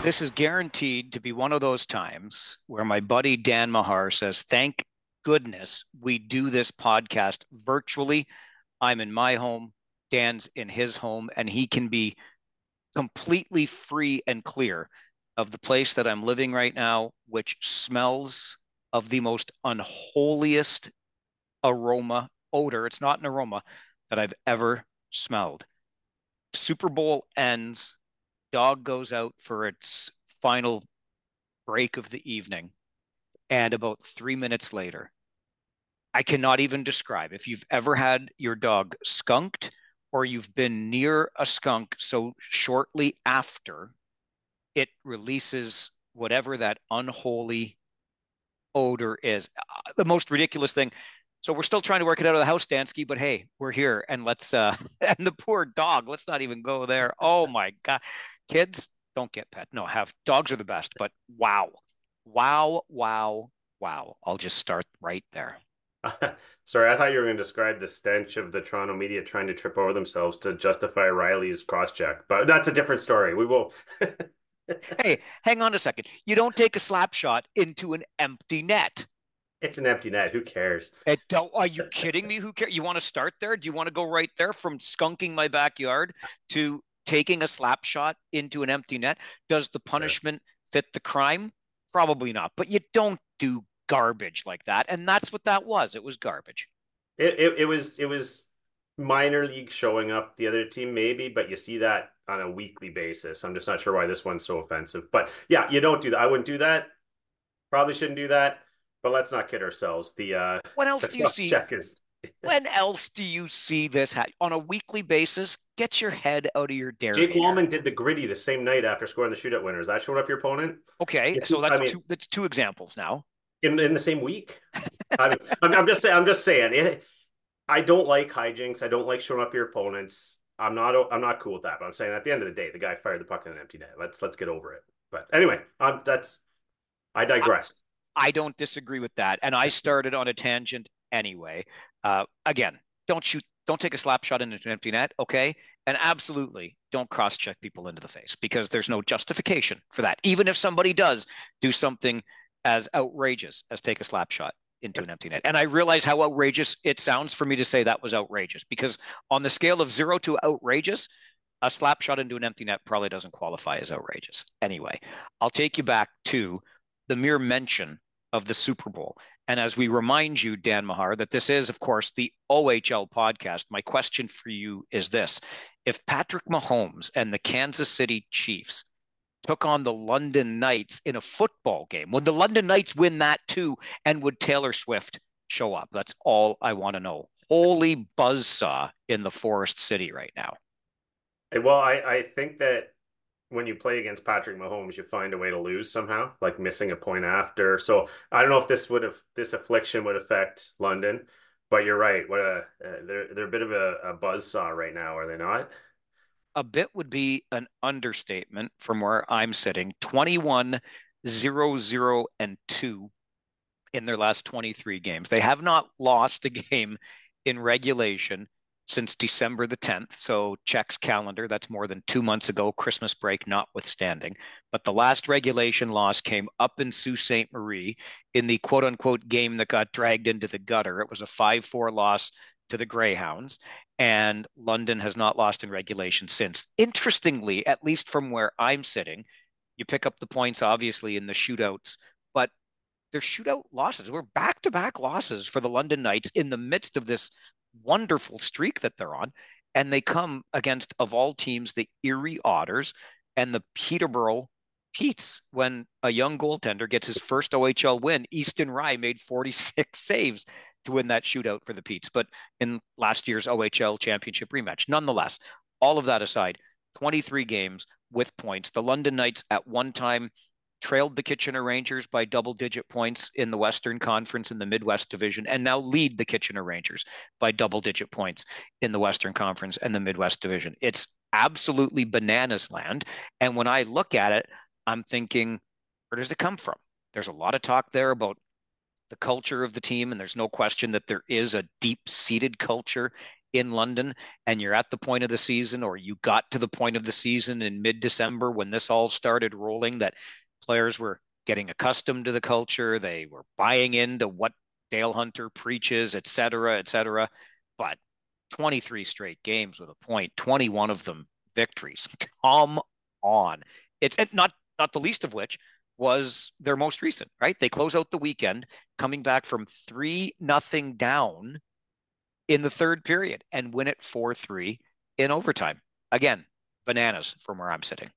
This is guaranteed to be one of those times where my buddy Dan Mahar says, "Thank goodness we do this podcast virtually. I'm in my home, Dan's in his home, and he can be completely free and clear of the place that I'm living right now, which smells of the most unholiest odor. It's not an aroma that I've ever smelled. Super Bowl ends, dog goes out for its final break of the evening. And about 3 minutes later, I cannot even describe if you've ever had your dog skunked or you've been near a skunk. So shortly after it releases whatever that unholy odor is. The most ridiculous thing. So we're still trying to work it out of the house, Dansky, but hey, we're here and let's and the poor dog, let's not even go there. Oh my God. Kids, don't get pet. No, have dogs are the best, but wow. Wow, wow, wow. I'll just start right there. Sorry, I thought you were going to describe the stench of the Toronto media trying to trip over themselves to justify Riley's cross-check, but that's a different story. We will. Hey, hang on a second. You don't take a slap shot into an empty net. It's an empty net. Who cares? Are you kidding me? Who cares? You want to start there? Do you want to go right there from skunking my backyard to taking a slap shot into an empty net? Does the Yeah. punishment fit the crime? Probably not. But you don't do garbage like that. And that's what that was. It was garbage. It was minor league showing up the other team maybe, but you see that on a weekly basis. I'm just not sure why this one's so offensive. But yeah, you don't do that. I wouldn't do that. Probably shouldn't do that. But let's not kid ourselves. When else The do you cross see? check is When else do you see this on a weekly basis? Get your head out of your Jake derriere. Wallman did the gritty the same night after scoring the shootout winners. That showed up your opponent. Okay, You so see, I mean, that's two examples now. in the same week. I'm just saying. I'm just saying. I don't like hijinks. I don't like showing up your opponents. I'm not cool with that. But I'm saying at the end of the day, the guy fired the puck in an empty net. Let's get over it. But anyway, that's I I, digress. I don't disagree with that. And I started on a tangent anyway. Again, don't take a slap shot into an empty net, okay? And absolutely don't cross check people into the face because there's no justification for that. Even if somebody does do something as outrageous as take a slap shot into an empty net. And I realize how outrageous it sounds for me to say that was outrageous because on the scale of 0 to outrageous, a slap shot into an empty net probably doesn't qualify as outrageous. Anyway, I'll take you back to the mere mention of the Super Bowl. And as we remind you, Dan Mahar, that this is, of course, the OHL podcast, my question for you is this. If Patrick Mahomes and the Kansas City Chiefs took on the London Knights in a football game, would the London Knights win that too? And would Taylor Swift show up? That's all I want to know. Holy buzzsaw in the Forest City right now. Well, I think that when you play against Patrick Mahomes, you find a way to lose somehow, like missing a point after. So I don't know if this affliction would affect London, but you're right. They're a bit of a buzz saw right now, are they not? A bit would be an understatement from where I'm sitting. 21-0-0-2 in their last 23 games. They have not lost a game in regulation since December the 10th. So checks calendar. That's more than 2 months ago, Christmas break notwithstanding. But the last regulation loss came up in Sault Ste. Marie in the quote unquote game that got dragged into the gutter. It was a 5-4 loss to the Greyhounds, and London has not lost in regulation since. Interestingly, at least from where I'm sitting, you pick up the points obviously in the shootouts, but they're shootout losses. We're back to back losses for the London Knights in the midst of this wonderful streak that they're on. And they come against, of all teams, the Erie Otters and the Peterborough Petes when a young goaltender gets his first OHL win. Easton Rye made 46 saves to win that shootout for the Petes, but in last year's OHL championship rematch. Nonetheless, all of that aside, 23 games with points. The London Knights at one time trailed the Kitchener Rangers by double-digit points in the Western Conference in the Midwest Division, and now lead the Kitchener Rangers by double-digit points in the Western Conference and the Midwest Division. It's absolutely bananas land. And when I look at it, I'm thinking, where does it come from? There's a lot of talk there about the culture of the team, and there's no question that there is a deep-seated culture in London and you're at the point of the season, or you got to the point of the season in mid-December when this all started rolling, that players were getting accustomed to the culture, they were buying into what Dale Hunter preaches, et cetera, et cetera. But 23 straight games with a point, 21 of them victories. Come on. It's not the least of which was their most recent, right? They close out the weekend coming back from 3-0 down in the third period and win it 4-3 in overtime. Again, bananas from where I'm sitting.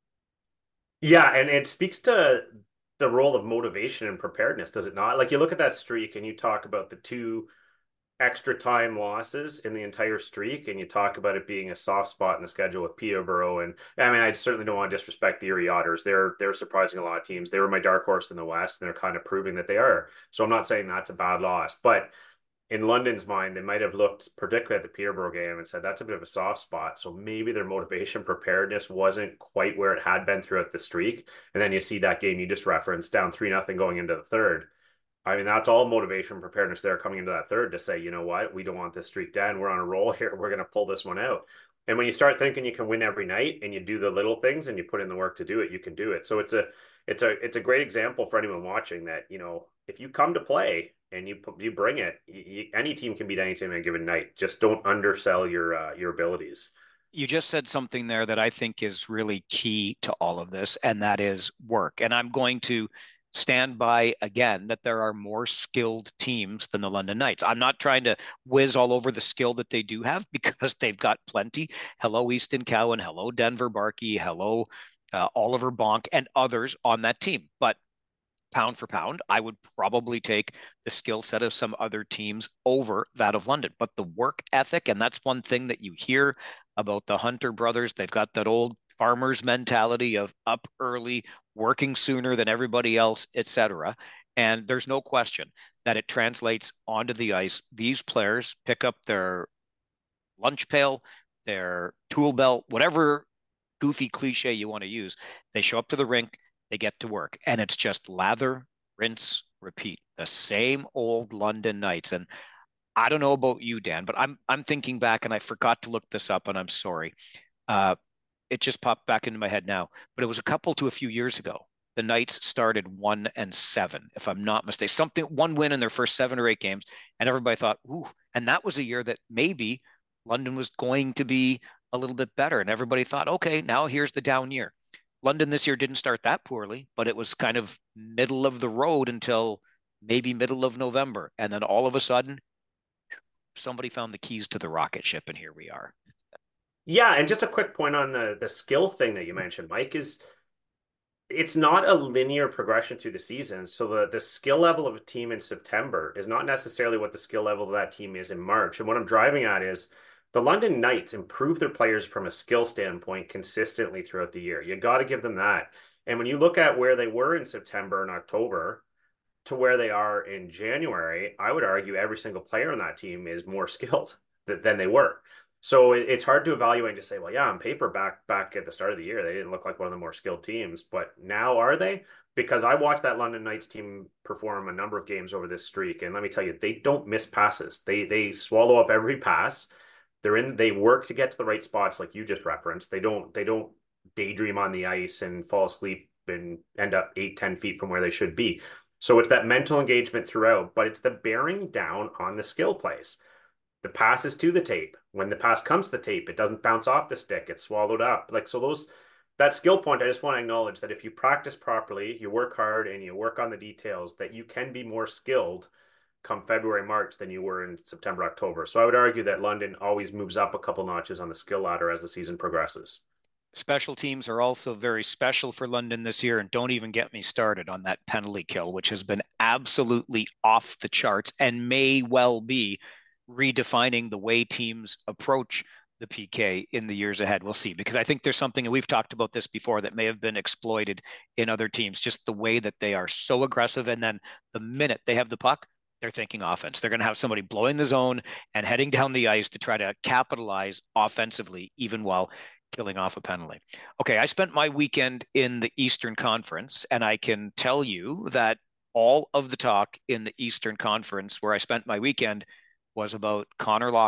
Yeah, and it speaks to the role of motivation and preparedness, does it not? Like you look at that streak and you talk about the two extra time losses in the entire streak, and you talk about it being a soft spot in the schedule with Peterborough. And I mean, I certainly don't want to disrespect the Erie Otters. They're surprising a lot of teams. They were my dark horse in the West, and they're kind of proving that they are. So I'm not saying that's a bad loss, but in London's mind, they might have looked, particularly at the Peterborough game, and said that's a bit of a soft spot. So maybe their motivation preparedness wasn't quite where it had been throughout the streak. And then you see that game you just referenced, down 3-0 going into the third. I mean, that's all motivation preparedness there coming into that third to say, you know what, we don't want this streak to end. We're on a roll here. We're going to pull this one out. And when you start thinking you can win every night and you do the little things and you put in the work to do it, you can do it. So it's a great example for anyone watching that, you know, if you come to play and you bring it, any team can beat any team on a given night. Just don't undersell your abilities. You just said something there that I think is really key to all of this, and that is work. And I'm going to stand by again that there are more skilled teams than the London Knights. I'm not trying to whiz all over the skill that they do have because they've got plenty. Hello, Easton Cowan. Hello, Denver Barkey. Hello, Oliver Bonk and others on that team. But pound for pound, I would probably take the skill set of some other teams over that of London. But the work ethic, and that's one thing that you hear about the Hunter brothers, they've got that old farmer's mentality of up early, working sooner than everybody else, etc. And there's no question that it translates onto the ice. These players pick up their lunch pail, their tool belt, whatever goofy cliche you want to use. They show up to the rink, they get to work, and it's just lather, rinse, repeat. The same old London Knights. And I don't know about you, Dan, but I'm thinking back, and I forgot to look this up, and I'm sorry. Uh, it just popped back into my head now, but it was a couple to a few years ago. The Knights started 1-7, if I'm not mistaken. Something one win in their first 7 or 8 games, and everybody thought, ooh, and that was a year that maybe London was going to be a little bit better, and everybody thought, okay, now here's the down year. London this year didn't start that poorly, but it was kind of middle of the road until maybe middle of November, and then all of a sudden, somebody found the keys to the rocket ship, and here we are. Yeah, and just a quick point on the skill thing that you mentioned, Mike, is it's not a linear progression through the season. So the skill level of a team in September is not necessarily what the skill level of that team is in March. And what I'm driving at is the London Knights improve their players from a skill standpoint consistently throughout the year. You got to give them that. And when you look at where they were in September and October to where they are in January, I would argue every single player on that team is more skilled than they were. So it's hard to evaluate and just say, well, yeah, on paper, back at the start of the year, they didn't look like one of the more skilled teams, but now are they? Because I watched that London Knights team perform a number of games over this streak, and let me tell you, they don't miss passes. They swallow up every pass. They work to get to the right spots, like you just referenced. They don't daydream on the ice and fall asleep and end up 8-10 feet from where they should be. So it's that mental engagement throughout, but it's the bearing down on the skill plays. The pass is to the tape. When the pass comes to the tape, it doesn't bounce off the stick. It's swallowed up. Like, so that skill point, I just want to acknowledge that if you practice properly, you work hard and you work on the details, that you can be more skilled come February, March than you were in September, October. So I would argue that London always moves up a couple notches on the skill ladder as the season progresses. Special teams are also very special for London this year, and don't even get me started on that penalty kill, which has been absolutely off the charts and may well be redefining the way teams approach the PK in the years ahead. We'll see, because I think there's something, and we've talked about this before, that may have been exploited in other teams, just the way that they are so aggressive. And then the minute they have the puck, they're thinking offense. They're going to have somebody blowing the zone and heading down the ice to try to capitalize offensively, even while killing off a penalty. Okay, I spent my weekend in the Eastern Conference, and I can tell you that all of the talk in the Eastern Conference where I spent my weekend was about Connor Lockhart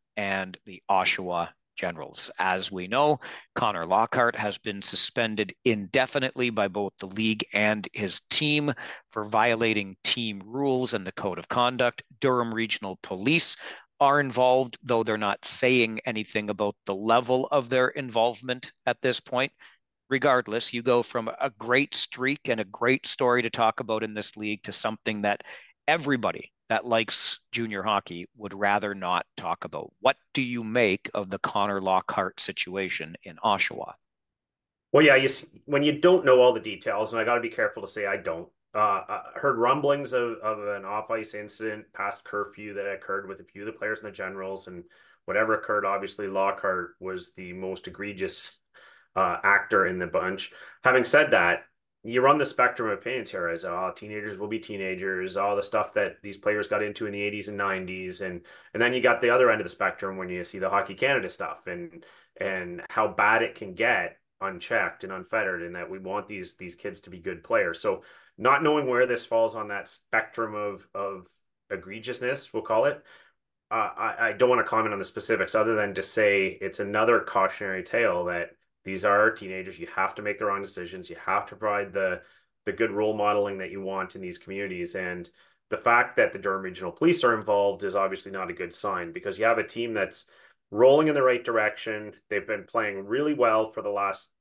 and the Oshawa Generals. As we know, Connor Lockhart has been suspended indefinitely by both the league and his team for violating team rules and the code of conduct. Durham Regional Police are involved, though they're not saying anything about the level of their involvement at this point. Regardless, you go from a great streak and a great story to talk about in this league to something that everybody that likes junior hockey would rather not talk about. What do you make of the Connor Lockhart situation in Oshawa? Well, yeah, you see, when you don't know all the details, and I got to be careful to say I don't. I heard rumblings of an off-ice incident past curfew that occurred with a few of the players and the generals, and whatever occurred, obviously Lockhart was the most egregious actor in the bunch. Having said that, you run the spectrum of opinions here as teenagers will be teenagers, all the stuff that these players got into in the 80s and 90s, and then you got the other end of the spectrum when you see the Hockey Canada stuff and how bad it can get unchecked and unfettered, and that we want these kids to be good players. So not knowing where this falls on that spectrum of egregiousness, we'll call it, I don't want to comment on the specifics other than to say it's another cautionary tale that these are teenagers. You have to make the wrong decisions. You have to provide the good role modeling that you want in these communities. And the fact that the Durham Regional Police are involved is obviously not a good sign, because you have a team that's rolling in the right direction. They've been playing really well for the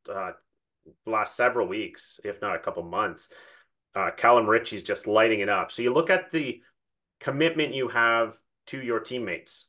last several weeks, if not a couple months. Callum Ritchie's just lighting it up. So you look at the commitment you have to your teammates.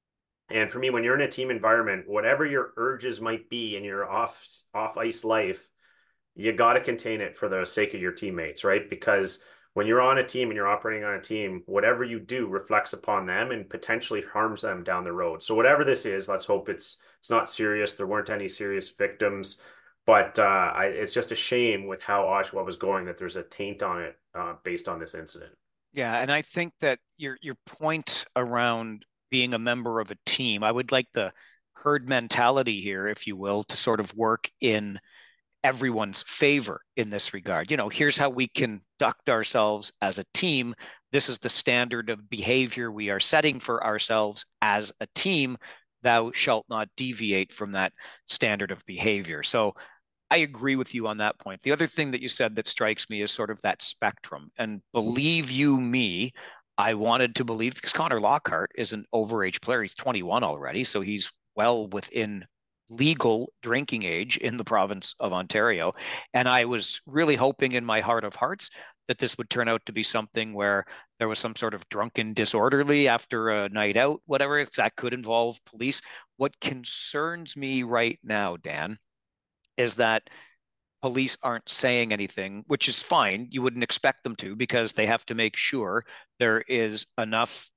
And for me, when you're in a team environment, whatever your urges might be in your off ice life, you got to contain it for the sake of your teammates, right? Because when you're on a team and you're operating on a team, whatever you do reflects upon them and potentially harms them down the road. So whatever this is, let's hope it's not serious. There weren't any serious victims, but it's just a shame with how Oshawa was going that there's a taint on it based on this incident. Yeah, and I think that your point around being a member of a team, I would like the herd mentality here, if you will, to sort of work in everyone's favor in this regard. Here's how we conduct ourselves as a team. This is the standard of behavior we are setting for ourselves as a team. Thou shalt not deviate from that standard of behavior. So I agree with you on that point. The other thing that you said that strikes me is sort of that spectrum. And believe you me, I wanted to believe, because Connor Lockhart is an overage player. He's 21 already, so he's well within legal drinking age in the province of Ontario. And I was really hoping in my heart of hearts that this would turn out to be something where there was some sort of drunken disorderly after a night out, whatever. That could involve police. What concerns me right now, Dan, is that police aren't saying anything, which is fine. You wouldn't expect them to, because they have to make sure there is enough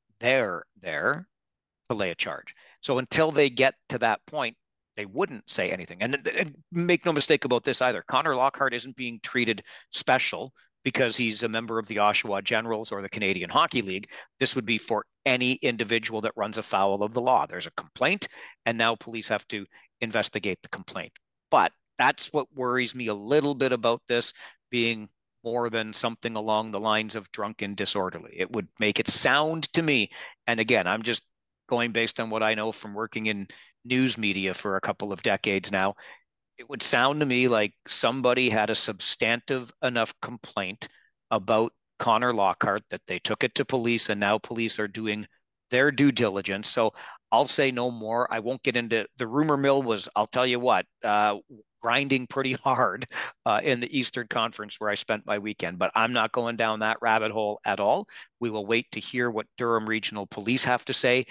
there to lay a charge. So until they get to that point, they wouldn't say anything. And make no mistake about this either. Connor Lockhart isn't being treated special because he's a member of the Oshawa Generals or the Canadian Hockey League. This would be for any individual that runs afoul of the law. There's a complaint, and now police have to investigate the complaint. But that's what worries me a little bit about this being more than something along the lines of drunken disorderly. It would make it sound to me, and again, I'm just going based on what I know from working in news media for a couple of decades now. It would sound to me like somebody had a substantive enough complaint about Connor Lockhart that they took it to police, and now police are doing their due diligence. So I'll say no more. I won't get into the rumor mill. I'll tell you what, grinding pretty hard in the Eastern Conference where I spent my weekend, but I'm not going down that rabbit hole at all. We will wait to hear what Durham Regional Police have to say.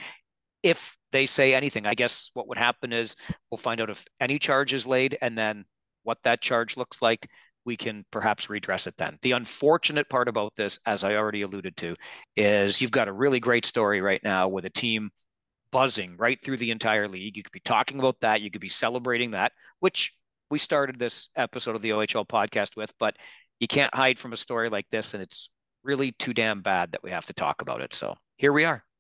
If they say anything, I guess what would happen is we'll find out if any charge is laid, and then what that charge looks like, we can perhaps redress it then. The unfortunate part about this, as I already alluded to, is you've got a really great story right now with a team buzzing right through the entire league. You could be talking about that. You could be celebrating that, which we started this episode of the OHL podcast with, but you can't hide from a story like this. And it's really too damn bad that we have to talk about it. So here we are.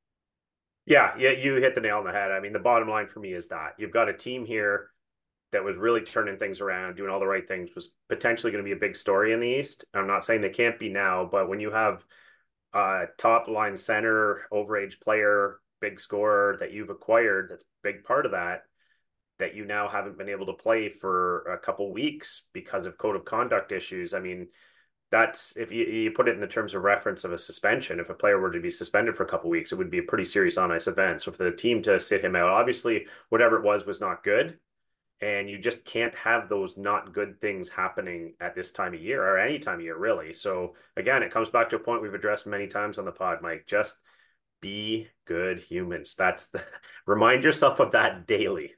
Yeah, you hit the nail on the head. I mean, the bottom line for me is that you've got a team here that was really turning things around, doing all the right things, was potentially going to be a big story in the East. I'm not saying they can't be now, but when you have a top line center, overage player big scorer that you've acquired, that's a big part of that, that you now haven't been able to play for a couple weeks because of code of conduct issues. I mean, that's if you put it in the terms of reference of a suspension. If a player were to be suspended for a couple of weeks, it would be a pretty serious on ice event. So for the team to sit him out, obviously whatever it was not good. And you just can't have those not good things happening at this time of year or any time of year, really. So again, it comes back to a point we've addressed many times on the pod, Mike. Just be good humans. That's the remind yourself of that daily.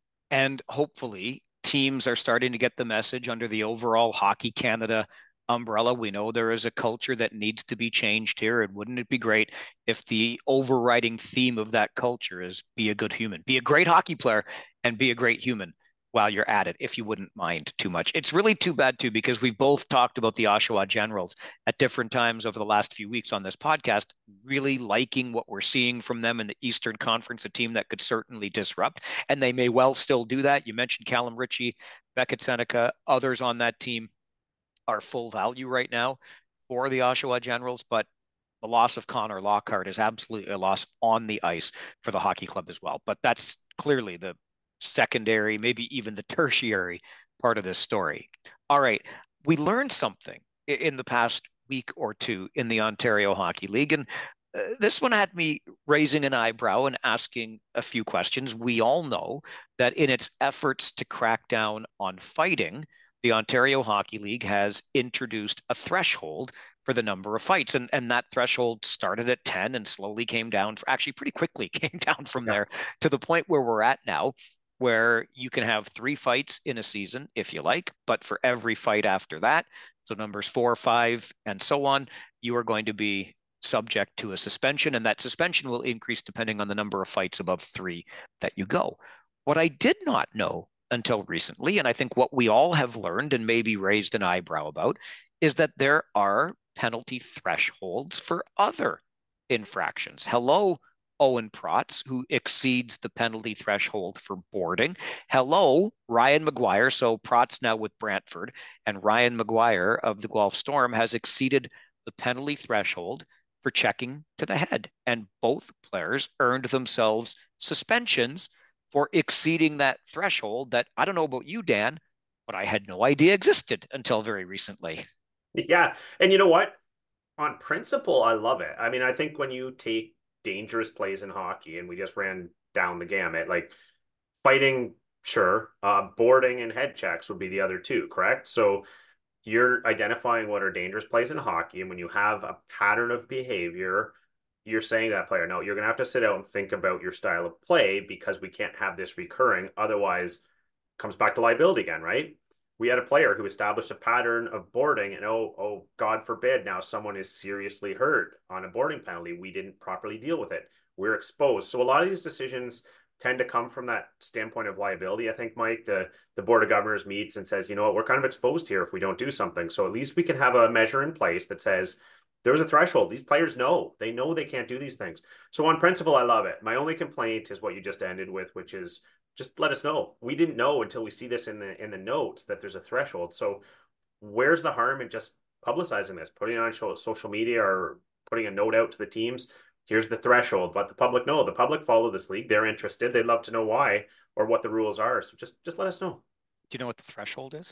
And hopefully, teams are starting to get the message under the overall Hockey Canada umbrella. We know there is a culture that needs to be changed here. And wouldn't it be great if the overriding theme of that culture is be a good human, be a great hockey player, and be a great human while you're at it, if you wouldn't mind too much. It's really too bad, too, because we've both talked about the Oshawa Generals at different times over the last few weeks on this podcast, really liking what we're seeing from them in the Eastern Conference, a team that could certainly disrupt, and they may well still do that. You mentioned Callum Ritchie, Beckett Seneca, others on that team are full value right now for the Oshawa Generals, but the loss of Connor Lockhart is absolutely a loss on the ice for the hockey club as well. But that's clearly the secondary, maybe even the tertiary part of this story. All right. We learned something in the past week or two in the Ontario Hockey League. And this one had me raising an eyebrow and asking a few questions. We all know that in its efforts to crack down on fighting, the Ontario Hockey League has introduced a threshold for the number of fights. And that threshold started at 10 and slowly came down, actually pretty quickly came down from Yeah. there to the point where we're at now, where you can have 3 fights in a season if you like, but for every fight after that, so numbers 4, 5, and so on, you are going to be subject to a suspension, and that suspension will increase depending on the number of fights above 3 that you go. What I did not know until recently, and I think what we all have learned and maybe raised an eyebrow about, is that there are penalty thresholds for other infractions. Hello, Owen Protz, who exceeds the penalty threshold for boarding. Hello, Ryan McGuire. So Protz now with Brantford, and Ryan McGuire of the Guelph Storm has exceeded the penalty threshold for checking to the head. And both players earned themselves suspensions for exceeding that threshold that I don't know about you, Dan, but I had no idea existed until very recently. Yeah. And you know what? On principle, I love it. I mean, I think when you take dangerous plays in hockey, and we just ran down the gamut, like fighting, sure, boarding and head checks would be the other two, correct? So you're identifying what are dangerous plays in hockey, and when you have a pattern of behavior, you're saying to that player, no, you're going to have to sit out and think about your style of play because we can't have this recurring. Otherwise, comes back to liability again, right? We had a player who established a pattern of boarding, and God forbid, now someone is seriously hurt on a boarding penalty. We didn't properly deal with it. We're exposed. So a lot of these decisions tend to come from that standpoint of liability. I think, Mike, the board of governors meets and says, you know what, we're kind of exposed here if we don't do something. So at least we can have a measure in place that says there's a threshold. These players know they can't do these things. So on principle, I love it. My only complaint is what you just ended with, which is just let us know. We didn't know until we see this in the notes that there's a threshold. So where's the harm in just publicizing this, putting it on social media or putting a note out to the teams? Here's the threshold. Let the public know. The public follow this league. They're interested. They'd love to know why or what the rules are. So just let us know. Do you know what the threshold is?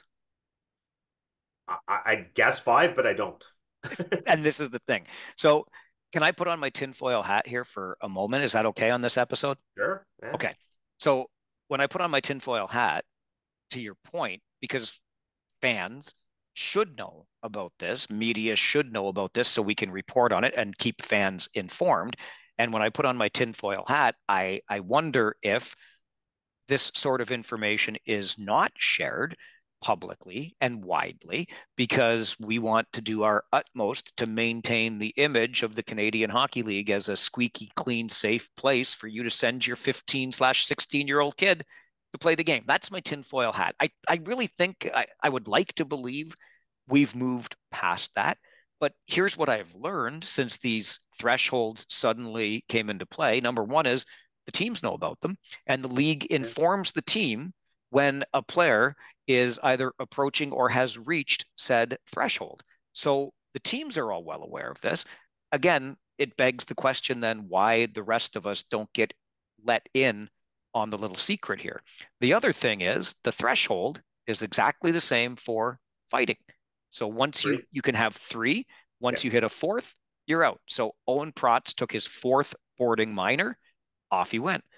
I guess 5, but I don't. And this is the thing. So, can I put on my tinfoil hat here for a moment? Is that okay on this episode? Sure. Yeah. Okay. So, when I put on my tinfoil hat, to your point, because fans should know about this, media should know about this so we can report on it and keep fans informed. And when I put on my tinfoil hat, I wonder if this sort of information is not shared publicly and widely because we want to do our utmost to maintain the image of the Canadian Hockey League as a squeaky clean, safe place for you to send your 15/16-year-old kid to play the game. That's my tinfoil hat. I really think I would like to believe we've moved past that. But here's what I've learned since these thresholds suddenly came into play. Number one is the teams know about them, and the league informs the team when a player is either approaching or has reached said threshold. So the teams are all well aware of this. Again, it begs the question then why the rest of us don't get let in on the little secret here. The other thing is the threshold is exactly the same for fighting. So once you Three. you can have three, Yeah. once you hit a fourth, you're out. So Owen Protz took his fourth boarding minor, off he went.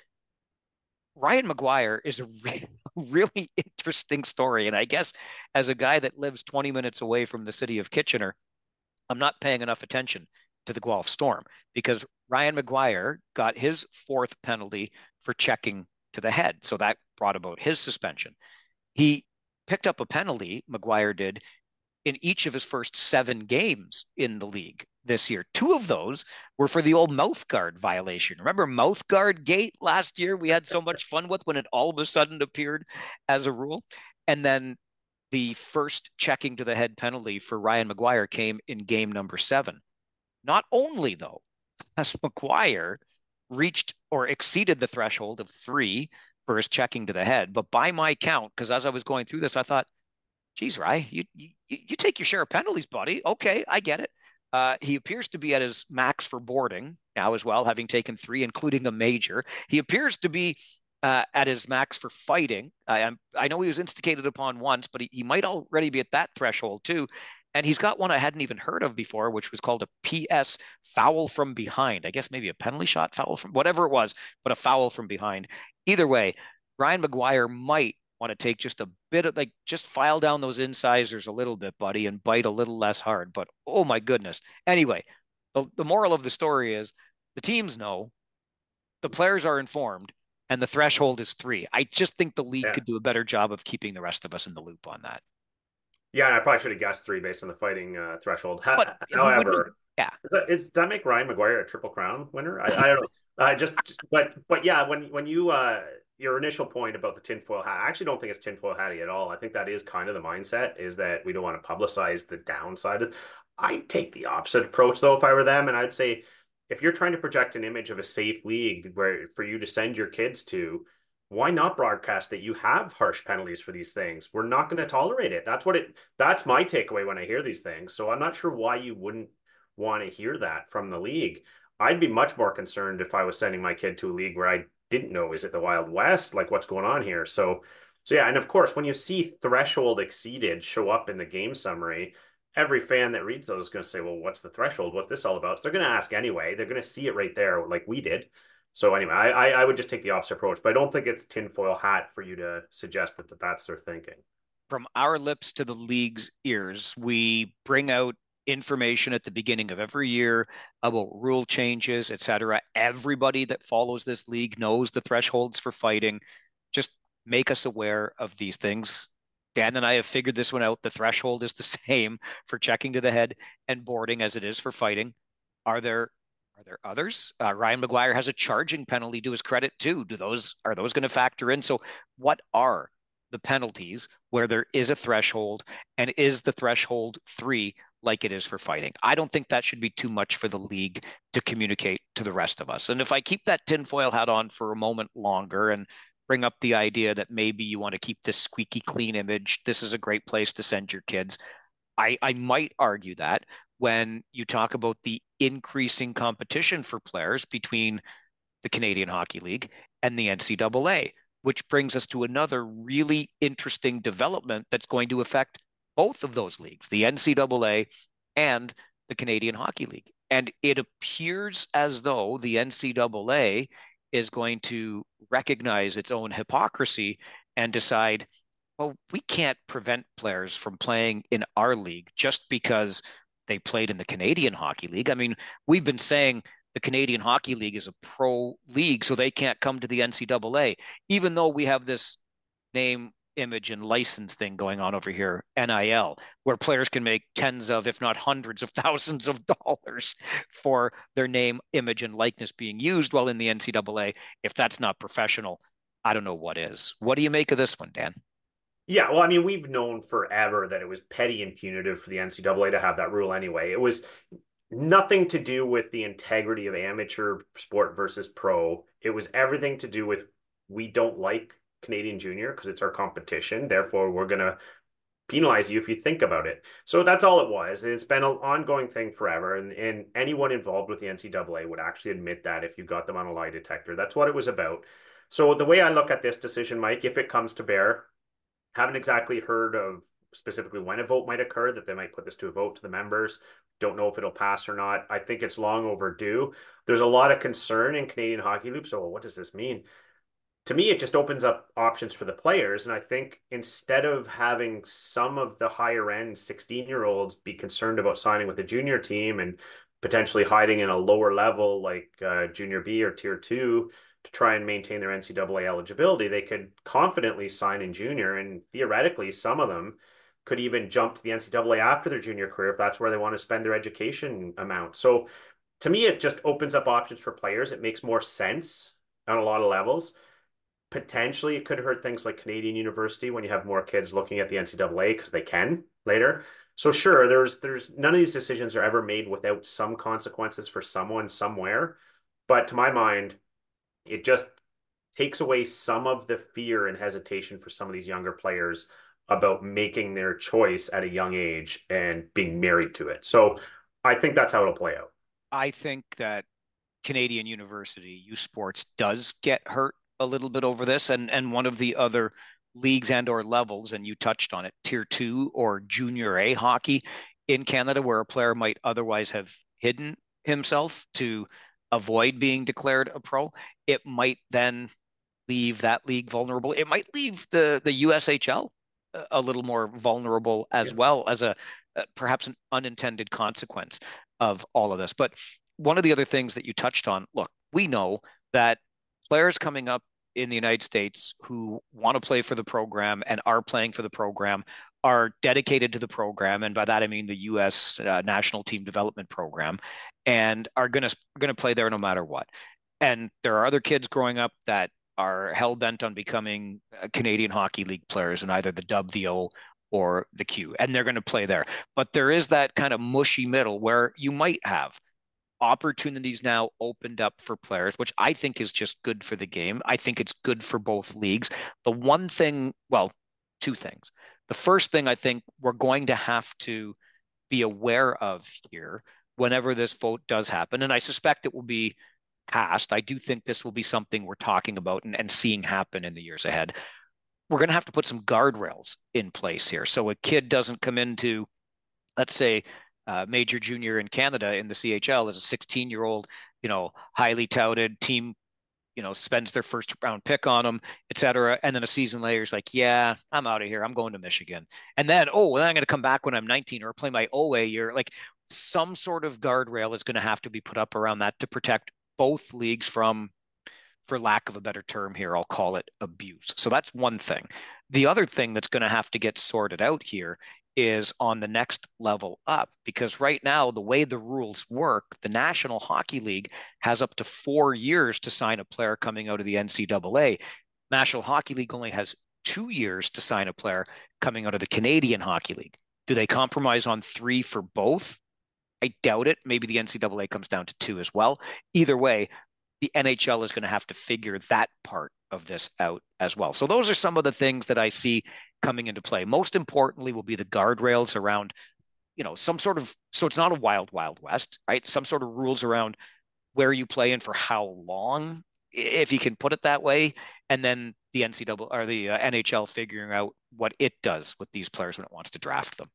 Ryan Maguire is a really interesting story. And I guess as a guy that lives 20 minutes away from the city of Kitchener, I'm not paying enough attention to the Guelph Storm because Ryan Maguire got his fourth penalty for checking to the head. So that brought about his suspension. He picked up a penalty, Maguire did, in each of his first 7 games in the league this year. 2 of those were for the old mouth guard violation. Remember mouth guard gate last year? We had so much fun with when it all of a sudden appeared as a rule. And then the first checking to the head penalty for Ryan Maguire came in game number 7. Not only, though, has Maguire reached or exceeded the threshold of 3 for his checking to the head, but by my count, because as I was going through this, I thought, geez, Rye, you take your share of penalties, buddy. Okay, I get it. He appears to be at his max for boarding now as well, having taken 3, including a major. He appears to be at his max for fighting. I know he was instigated upon once, but he might already be at that threshold too. And he's got one I hadn't even heard of before, which was called a PS foul from behind. I guess maybe a penalty shot foul from whatever it was, but a foul from behind. Either way, Ryan Maguire might want to take just a bit of like just file down those incisors a little bit, buddy, and bite a little less hard. But oh my goodness. Anyway, the moral of the story is the teams know, the players are informed, and the threshold is 3. I just think the league Yeah. could do a better job of keeping the rest of us in the loop on that. Yeah, and I probably should have guessed 3 based on the fighting threshold. But who wouldn't? However, Yeah. does that make Ryan Maguire a Triple Crown winner? I don't know. But yeah, when you your initial point about the tinfoil hat, I actually don't think it's tinfoil hatty at all. I think that is kind of the mindset is that we don't want to publicize the downside. I'd take the opposite approach though if I were them, and I'd say if you're trying to project an image of a safe league where for you to send your kids to, why not broadcast that you have harsh penalties for these things? We're not going to tolerate it. That's my takeaway when I hear these things. So I'm not sure why you wouldn't want to hear that from the league. I'd be much more concerned if I was sending my kid to a league where I didn't know, is it the Wild West? Like what's going on here? So yeah, and of course, when you see threshold exceeded show up in the game summary, every fan that reads those is going to say, well, what's the threshold? What's this all about? So they're going to ask anyway. They're going to see it right there like we did. So anyway, I would just take the opposite approach, but I don't think it's tinfoil hat for you to suggest that that's their thinking. From our lips to the league's ears, we bring out information at the beginning of every year about rule changes, etc. Everybody that follows this league knows the thresholds for fighting. Just make us aware of these things. Dan and I have figured this one out. The threshold is the same for checking to the head and boarding as it is for fighting. Are there others? Ryan Maguire has a charging penalty to his credit too. Are those going to factor in? So what are the penalties where there is a threshold, and is the threshold 3 like it is for fighting? I don't think that should be too much for the league to communicate to the rest of us. And if I keep that tinfoil hat on for a moment longer and bring up the idea that maybe you want to keep this squeaky clean image, this is a great place to send your kids. I might argue that when you talk about the increasing competition for players between the Canadian Hockey League and the NCAA, which brings us to another really interesting development that's going to affect both of those leagues, the NCAA and the Canadian Hockey League. And it appears as though the NCAA is going to recognize its own hypocrisy and decide, well, we can't prevent players from playing in our league just because they played in the Canadian Hockey League. I mean, we've been saying the Canadian Hockey League is a pro league, so they can't come to the NCAA, even though we have this name, image, and license thing going on over here, NIL, where players can make tens of, if not hundreds of thousands of dollars for their name, image, and likeness being used while in the NCAA. If that's not professional, I don't know what is. What do you make of this one, Dan? Yeah, well, I mean, we've known forever that it was petty and punitive for the NCAA to have that rule anyway. It was nothing to do with the integrity of amateur sport versus pro. It was everything to do with we don't like Canadian junior because it's our competition. Therefore, we're going to penalize you if you think about it. So that's all it was. And it's been an ongoing thing forever. And anyone involved with the NCAA would actually admit that if you got them on a lie detector. That's what it was about. So the way I look at this decision, Mike, if it comes to bear, haven't exactly heard of specifically when a vote might occur, that they might put this to a vote to the members. Don't know if it'll pass or not. I think it's long overdue. There's a lot of concern in Canadian Hockey Loop. So what does this mean? To me, it just opens up options for the players. And I think instead of having some of the higher end 16-year-olds be concerned about signing with the junior team and potentially hiding in a lower level like junior B or tier two to try and maintain their NCAA eligibility, they could confidently sign in junior. And theoretically, some of them could even jump to the NCAA after their junior career if that's where they want to spend their education amount. So to me, it just opens up options for players. It makes more sense on a lot of levels. Potentially, it could hurt things like Canadian University when you have more kids looking at the NCAA because they can later. So sure, there's none of these decisions are ever made without some consequences for someone somewhere. But to my mind, it just takes away some of the fear and hesitation for some of these younger players about making their choice at a young age and being married to it. So I think that's how it'll play out. I think that Canadian University U Sports does get hurt a little bit over this, and one of the other leagues and or levels, and you touched on it, tier two or junior A hockey in Canada, where a player might otherwise have hidden himself to avoid being declared a pro, it might then leave that league vulnerable. It might leave the USHL a little more vulnerable as Yeah. well as a perhaps an unintended consequence of all of this. But one of the other things that you touched on, look, we know that players coming up in the United States who want to play for the program and are playing for the program are dedicated to the program, and by that I mean the U.S. National Team Development Program, and are going to play there no matter what. And there are other kids growing up that are hell bent on becoming Canadian Hockey League players in either the W, the O, or the Q, and they're going to play there. But there is that kind of mushy middle where you might have opportunities now opened up for players, which I think is just good for the game. I think it's good for both leagues. The one thing, well, two things. The first thing I think we're going to have to be aware of here whenever this vote does happen, and I suspect it will be passed. I do think this will be something we're talking about and seeing happen in the years ahead. We're going to have to put some guardrails in place here. So a kid doesn't come into, let's say, major junior in Canada in the CHL as a 16-year-old, highly touted team, spends their first round pick on them, et cetera. And then a season later is like, yeah, I'm out of here. I'm going to Michigan. And then, oh, well, I'm going to come back when I'm 19 or play my OA year. Like some sort of guardrail is going to have to be put up around that to protect both leagues from, for lack of a better term here, I'll call it abuse. So that's one thing. The other thing that's going to have to get sorted out here is on the next level up, because right now, the way the rules work, the National Hockey League has up to 4 years to sign a player coming out of the NCAA. National Hockey League only has 2 years to sign a player coming out of the Canadian Hockey League. Do they compromise on 3 for both? I doubt it. Maybe the NCAA comes down to 2 as well. Either way, the NHL is going to have to figure that part of this out as well. So those are some of the things that I see coming into play. Most importantly will be the guardrails around, some sort of, so it's not a wild, wild west, right? Some sort of rules around where you play and for how long, if you can put it that way. And then the NCAA or the NHL figuring out what it does with these players when it wants to draft them.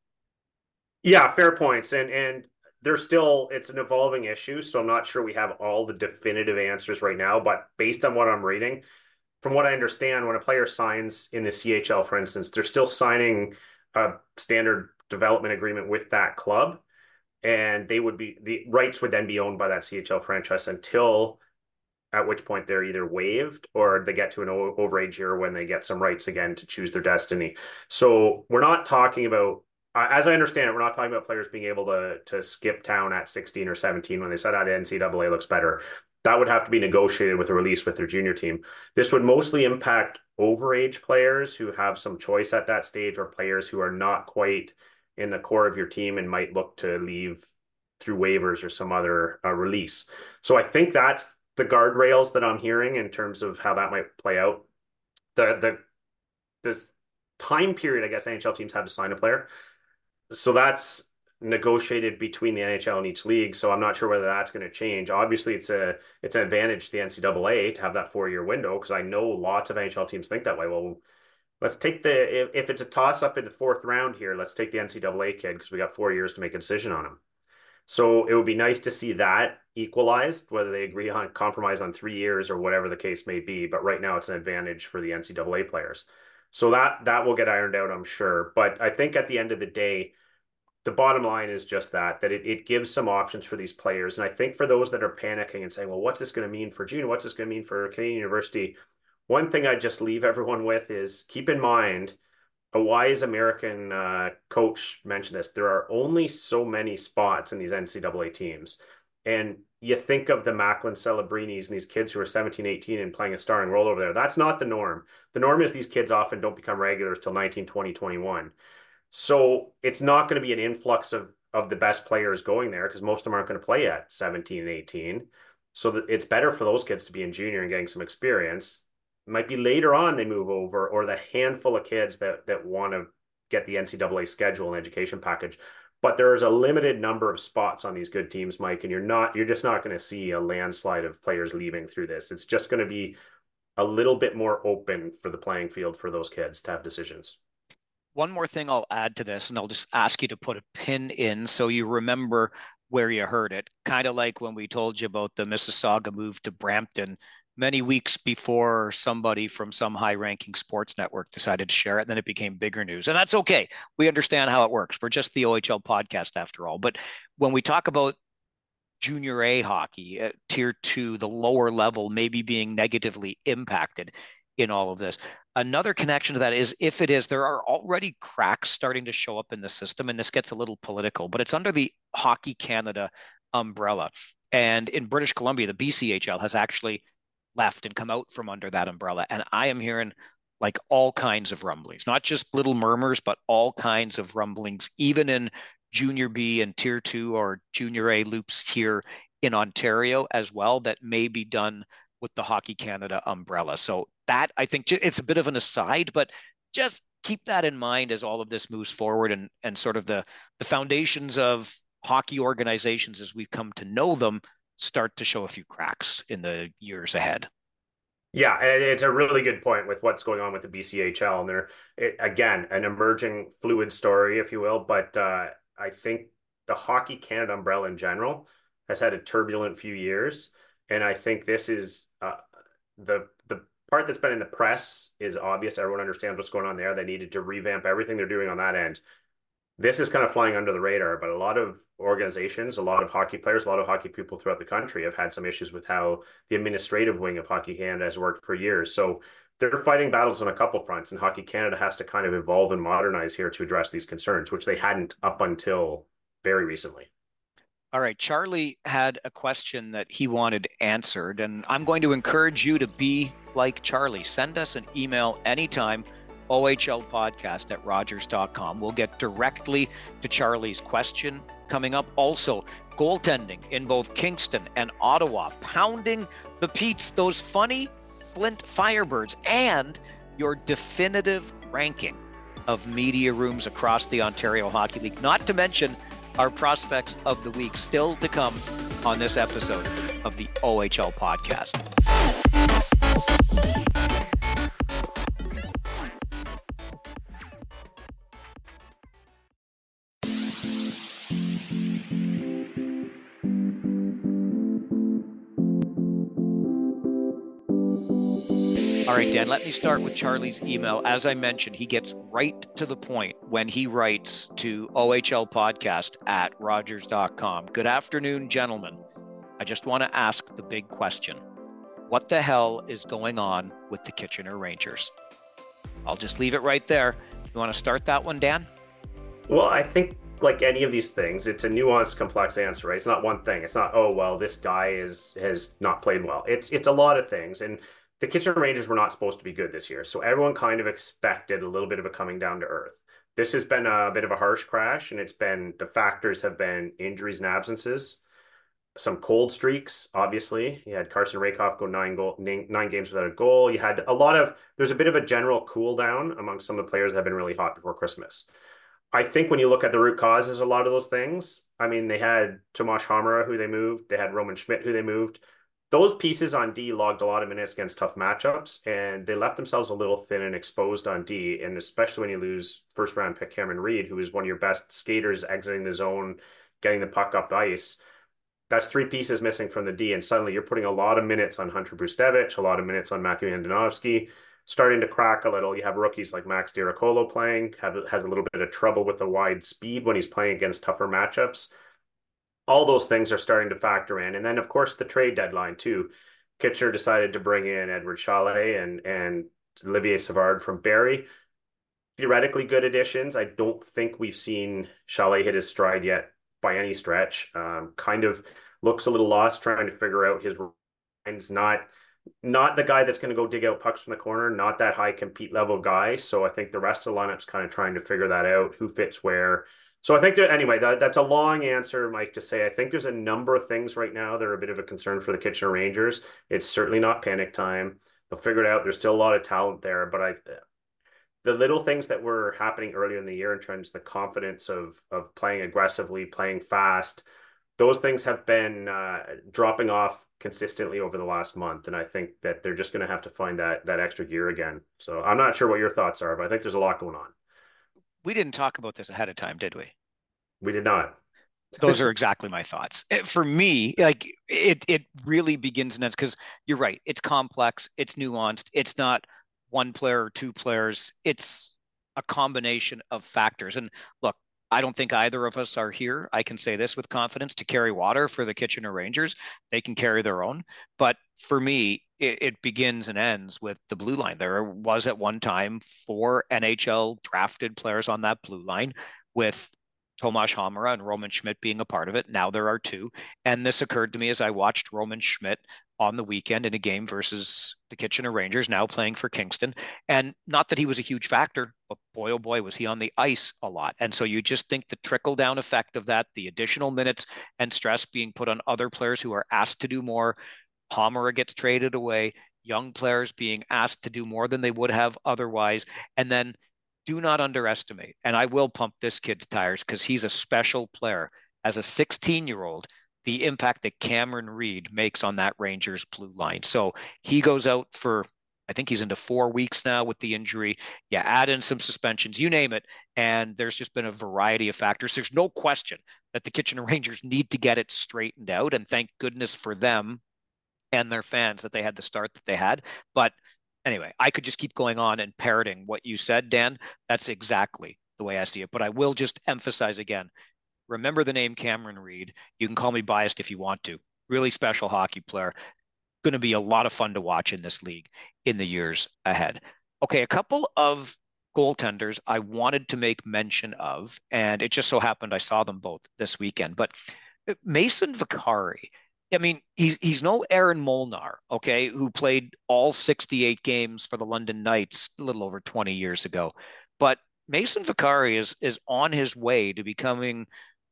Yeah, fair points. And there's still, it's an evolving issue. So I'm not sure we have all the definitive answers right now, but based on what I'm reading, from what I understand, when a player signs in the CHL, for instance, they're still signing a standard development agreement with that club. And the rights would then be owned by that CHL franchise until at which point they're either waived or they get to an overage year when they get some rights again to choose their destiny. So we're not talking about, as I understand it, we're not talking about players being able to skip town at 16 or 17 when they said that NCAA looks better. That would have to be negotiated with a release with their junior team. This would mostly impact overage players who have some choice at that stage, or players who are not quite in the core of your team and might look to leave through waivers or some other release. So I think that's the guardrails that I'm hearing in terms of how that might play out. The time period, I guess NHL teams have to sign a player. So that's negotiated between the NHL and each league. So I'm not sure whether that's going to change. Obviously, it's an advantage to the NCAA to have that 4 year window because I know lots of NHL teams think that way. Well, let's take if it's a toss up in the fourth round here, let's take the NCAA kid because we got 4 years to make a decision on him. So it would be nice to see that equalized, whether they agree on compromise on 3 years or whatever the case may be. But right now, it's an advantage for the NCAA players. So that will get ironed out, I'm sure. But I think at the end of the day, the bottom line is just that it gives some options for these players. And I think for those that are panicking and saying, well, what's this going to mean for June? What's this going to mean for Canadian University? One thing I just leave everyone with is keep in mind a wise American coach mentioned this. There are only so many spots in these NCAA teams. And you think of the Macklin Celebrinis and these kids who are 17, 18 and playing a starring role over there. That's not the norm. The norm is these kids often don't become regulars till 19, 20, 21. So it's not going to be an influx of the best players going there because most of them aren't going to play at 17 and 18. So that it's better for those kids to be in junior and getting some experience. It might be later on they move over, or the handful of kids that want to get the NCAA schedule and education package. But there's a limited number of spots on these good teams, Mike, and you're just not going to see a landslide of players leaving through this. It's just going to be a little bit more open for the playing field for those kids to have decisions. One more thing I'll add to this, and I'll just ask you to put a pin in so you remember where you heard it. Kind of like when we told you about the Mississauga move to Brampton many weeks before somebody from some high-ranking sports network decided to share it, and then it became bigger news. And that's okay. We understand how it works. We're just the OHL podcast after all. But when we talk about junior A hockey at tier two, the lower level, maybe being negatively impacted in all of this. Another connection to that is if it is, there are already cracks starting to show up in the system, and this gets a little political, but it's under the Hockey Canada umbrella. And in British Columbia, the BCHL has actually left and come out from under that umbrella. And I am hearing like all kinds of rumblings, not just little murmurs, but all kinds of rumblings, even in junior B and tier two or junior A loops here in Ontario as well, that may be done with the Hockey Canada umbrella. So that, I think, it's a bit of an aside, but just keep that in mind as all of this moves forward, and sort of the foundations of hockey organizations as we've come to know them start to show a few cracks in the years ahead. Yeah, and it's a really good point with what's going on with the BCHL, and again, an emerging fluid story, if you will. But I think the Hockey Canada umbrella in general has had a turbulent few years, and I think this is the part that's been in the press is obvious. Everyone understands what's going on there. They needed to revamp everything they're doing on that end. This is kind of flying under the radar, but a lot of organizations, a lot of hockey players, a lot of hockey people throughout the country have had some issues with how the administrative wing of Hockey Canada has worked for years. So they're fighting battles on a couple fronts, and Hockey Canada has to kind of evolve and modernize here to address these concerns, which they hadn't up until very recently. All right, Charlie had a question that he wanted answered, and I'm going to encourage you to be like Charlie. Send us an email anytime, ohlpodcast@rogers.com. We'll get directly to Charlie's question coming up. Also, goaltending in both Kingston and Ottawa, pounding the Petes, those funny Flint Firebirds, and your definitive ranking of media rooms across the Ontario Hockey League, not to mention our prospects of the week still to come on this episode of the OHL podcast. All right, Dan, let me start with Charlie's email. As I mentioned, he gets right to the point when he writes to ohlpodcast@rogers.com. Good afternoon, gentlemen. I just want to ask the big question. What the hell is going on with the Kitchener Rangers? I'll just leave it right there. You want to start that one, Dan? Well, I think like any of these things, it's a nuanced, complex answer, right? It's not one thing. It's not, oh, well, this guy has not played well. It's a lot of things. And the Kitchener Rangers were not supposed to be good this year. So everyone kind of expected a little bit of a coming down to earth. This has been a bit of a harsh crash, and the factors have been injuries and absences. some cold streaks, obviously. You had Carson Rakoff go 9 games without a goal. You had there's a bit of a general cool down among some of the players that have been really hot before Christmas. I think when you look at the root causes, a lot of those things, I mean, they had Tomas Hamara, who they moved. They had Roman Schmidt, who they moved. Those pieces on D logged a lot of minutes against tough matchups, and they left themselves a little thin and exposed on D. And especially when you lose first round pick Cameron Reed, who is one of your best skaters exiting the zone, getting the puck up ice. That's three pieces missing from the D, and suddenly you're putting a lot of minutes on Hunter Brzustewicz, a lot of minutes on Matthew Andonovski, starting to crack a little. You have rookies like Max Diaracolo playing, has a little bit of trouble with the wide speed when he's playing against tougher matchups. All those things are starting to factor in. And then, of course, the trade deadline, too. Kitchener decided to bring in Edward Chalet and Olivier Savard from Barrie. Theoretically good additions. I don't think we've seen Chalet hit his stride yet by any stretch. Kind of looks a little lost trying to figure out his lines. Not the guy that's going to go dig out pucks from the corner, not that high compete level guy. So I think the rest of the lineup's kind of trying to figure that out, who fits where. So I think anyway, that's a long answer, Mike, to say I think there's a number of things right now that are a bit of a concern for the Kitchener Rangers. It's certainly not panic time. They'll figure it out. There's still a lot of talent there, but the little things that were happening earlier in the year in terms of the confidence of playing aggressively, playing fast, those things have been dropping off consistently over the last month. And I think that they're just going to have to find that extra gear again. So I'm not sure what your thoughts are, but I think there's a lot going on. We didn't talk about this ahead of time, did we? We did not. Those are exactly my thoughts. For me, like it really begins and ends because you're right. It's complex, it's nuanced, it's not one player or two players. It's a combination of factors. And look, I don't think either of us are here. I can say this with confidence to carry water for the Kitchener Rangers. They can carry their own. But for me, it begins and ends with the blue line. There was at one time four NHL drafted players on that blue line with Tomas Hamara and Roman Schmidt being a part of it. Now there are two. And this occurred to me as I watched Roman Schmidt on the weekend in a game versus the Kitchener Rangers, now playing for Kingston. And not that he was a huge factor, but boy, oh boy, was he on the ice a lot. And so you just think the trickle down effect of that, the additional minutes and stress being put on other players who are asked to do more. Hamara gets traded away, young players being asked to do more than they would have otherwise. And then do not underestimate, and I will pump this kid's tires because he's a special player. As a 16-year-old, the impact that Cameron Reed makes on that Rangers blue line. So he goes out for, I think he's into 4 weeks now with the injury. Yeah, add in some suspensions, you name it. And there's just been a variety of factors. There's no question that the Kitchener Rangers need to get it straightened out. And thank goodness for them and their fans that they had the start that they had. But anyway, I could just keep going on and parroting what you said, Dan. That's exactly the way I see it. But I will just emphasize again, remember the name Cameron Reed. You can call me biased if you want to. Really special hockey player. Going to be a lot of fun to watch in this league in the years ahead. Okay, a couple of goaltenders I wanted to make mention of, and it just so happened I saw them both this weekend. But Mason Vicari, I mean, he's no Aaron Molnar, okay, who played all 68 games for the London Knights a little over 20 years ago. But Mason Vicari is on his way to becoming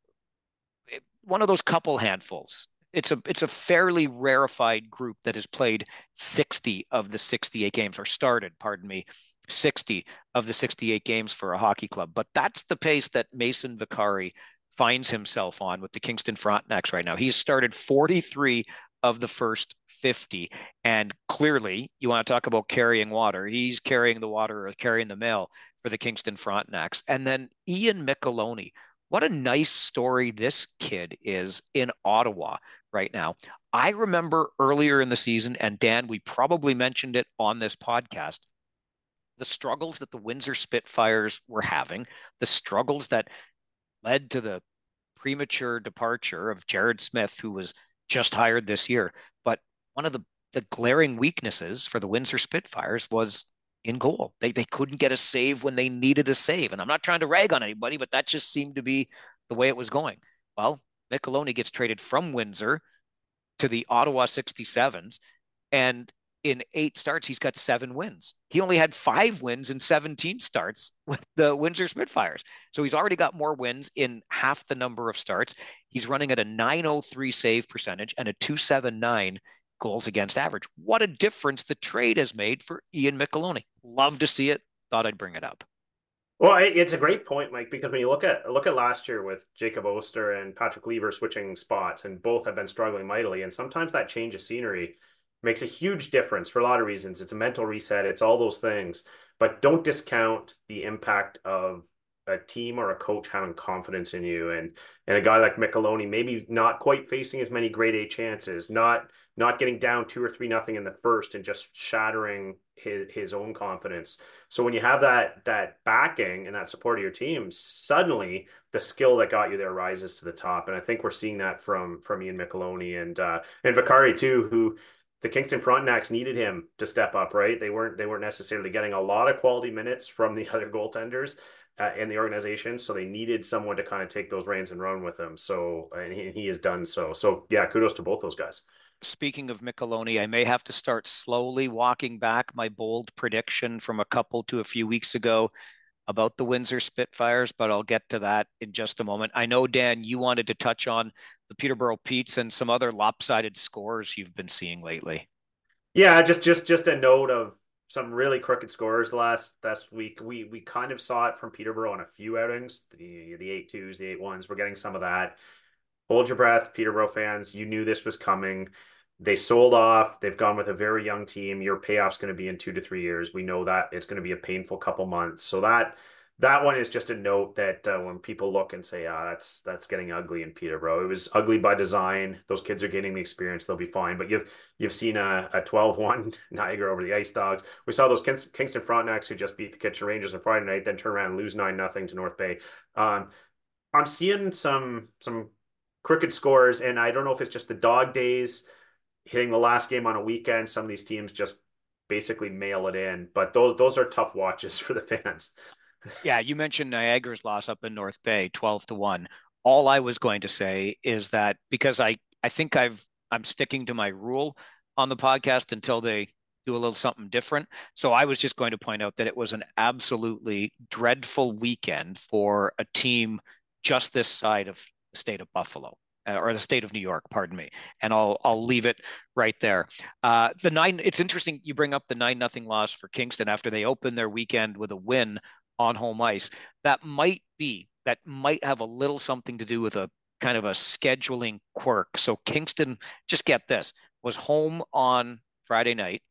one of those couple handfuls. It's a fairly rarefied group that has played 60 of the 68 games, or started, pardon me, 60 of the 68 games for a hockey club. But that's the pace that Mason Vicari finds himself on with the Kingston Frontenacs right now. He's started 43 of the first 50. And clearly, you want to talk about carrying water. He's carrying the water or carrying the mail for the Kingston Frontenacs. And then Ian Micheloni. What a nice story this kid is in Ottawa right now. I remember earlier in the season, and Dan, we probably mentioned it on this podcast, the struggles that the Windsor Spitfires were having, the struggles that led to the premature departure of Jared Smith, who was just hired this year. But one of the glaring weaknesses for the Windsor Spitfires was in goal. They couldn't get a save when they needed a save. And I'm not trying to rag on anybody, but that just seemed to be the way it was going. Well, Micheloni gets traded from Windsor to the Ottawa 67s. And in 8 starts, he's got 7 wins. He only had 5 wins in 17 starts with the Windsor Spitfires. So he's already got more wins in half the number of starts. He's running at a 903 save percentage and a 279 goals against average. What a difference the trade has made for Ian Micheloni. Love to see it. Thought I'd bring it up. Well, it's a great point, Mike, because when you look at last year with Jacob Oster and Patrick Lever switching spots, and both have been struggling mightily, and sometimes that change of scenery makes a huge difference for a lot of reasons. It's a mental reset, it's all those things, but don't discount the impact of a team or a coach having confidence in you, and a guy like Micheloni maybe not quite facing as many grade A chances, not getting down 2 or 3 nothing in the first and just shattering his own confidence. So when you have that backing and that support of your team, suddenly the skill that got you there rises to the top. And I think we're seeing that from Ian Micheloni and Vicari too, who the Kingston Frontenacs needed him to step up, right? They weren't necessarily getting a lot of quality minutes from the other goaltenders in the organization, so they needed someone to kind of take those reins and run with them. So and he has done so. So yeah, kudos to both those guys. Speaking of Micheloni, I may have to start slowly walking back my bold prediction from a couple to a few weeks ago about the Windsor Spitfires, but I'll get to that in just a moment. I know, Dan, you wanted to touch on the Peterborough Petes and some other lopsided scores you've been seeing lately. Yeah, just a note of some really crooked scores last week. We kind of saw it from Peterborough in a few outings. The 8-2s, the 8-1s. We're getting some of that. Hold your breath, Peterborough fans. You knew this was coming. They sold off. They've gone with a very young team. Your payoff's going to be in 2 to 3 years. We know that it's going to be a painful couple months. So that one is just a note that when people look and say, "Ah, that's getting ugly in Peterborough," it was ugly by design. Those kids are getting the experience; they'll be fine. But you've seen a 12-1 Niagara over the Ice Dogs. We saw those Kingston Frontenacs who just beat the Kitchen Rangers on Friday night, then turn around and lose 9-0 to North Bay. I'm seeing some crooked scores, and I don't know if it's just the dog days hitting the last game on a weekend. Some of these teams just basically mail it in, but those are tough watches for the fans. Yeah, you mentioned Niagara's loss up in North Bay, 12-1. All I was going to say is that because I think I'm sticking to my rule on the podcast until they do a little something different. So I was just going to point out that it was an absolutely dreadful weekend for a team just this side of the state of Buffalo. Or the state of New York, pardon me, and I'll leave it right there. The nine. It's interesting you bring up the 9-0 loss for Kingston after they opened their weekend with a win on home ice. That might have a little something to do with a kind of a scheduling quirk. So Kingston, just get this, was home on Friday night,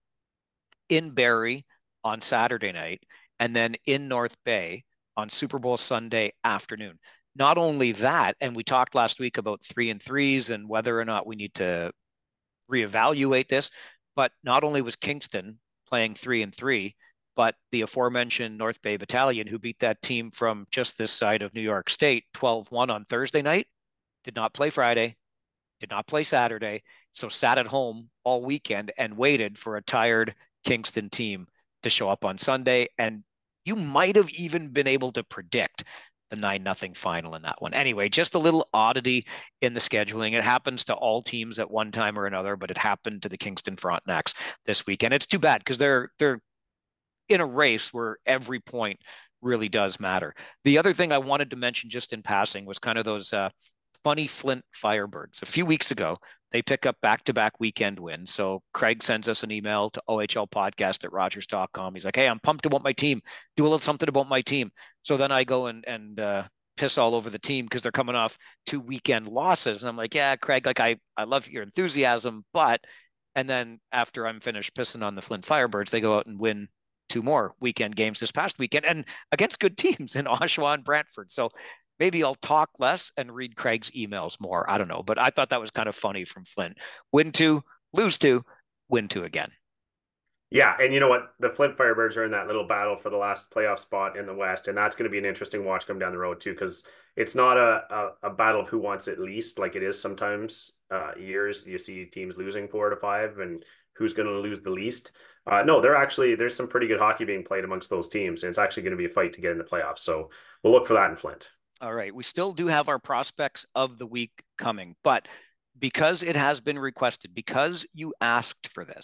in Barrie on Saturday night, and then in North Bay on Super Bowl Sunday afternoon. Not only that, and we talked last week about 3-3s and whether or not we need to reevaluate this, but not only was Kingston playing 3-3, but the aforementioned North Bay Battalion, who beat that team from just this side of New York State 12-1 on Thursday night, did not play Friday, did not play Saturday, so sat at home all weekend and waited for a tired Kingston team to show up on Sunday. And you might have even been able to predict the 9-0 final in that one. Anyway, just a little oddity in the scheduling. It happens to all teams at one time or another, but it happened to the Kingston Frontenacs this weekend. It's too bad because they're in a race where every point really does matter. The other thing I wanted to mention just in passing was kind of those funny Flint Firebirds. A few weeks ago, they pick up back-to-back weekend wins. So Craig sends us an email to ohlpodcast@rogers.com. He's like, "Hey, I'm pumped about my team. Do a little something about my team." So then I go and piss all over the team because they're coming off 2 weekend losses. And I'm like, "Yeah, Craig, like I love your enthusiasm, but..." And then after I'm finished pissing on the Flint Firebirds, they go out and win 2 more weekend games this past weekend and against good teams in Oshawa and Brantford. So maybe I'll talk less and read Craig's emails more. I don't know, but I thought that was kind of funny from Flint. Win two, lose two, win two again. Yeah, and you know what? The Flint Firebirds are in that little battle for the last playoff spot in the West, and that's going to be an interesting watch come down the road too, because it's not a battle of who wants it least, like it is sometimes years. You see teams losing 4 to 5, and who's going to lose the least. No, there's some pretty good hockey being played amongst those teams, and it's actually going to be a fight to get in the playoffs. So we'll look for that in Flint. All right. We still do have our prospects of the week coming, but because it has been requested, because you asked for this,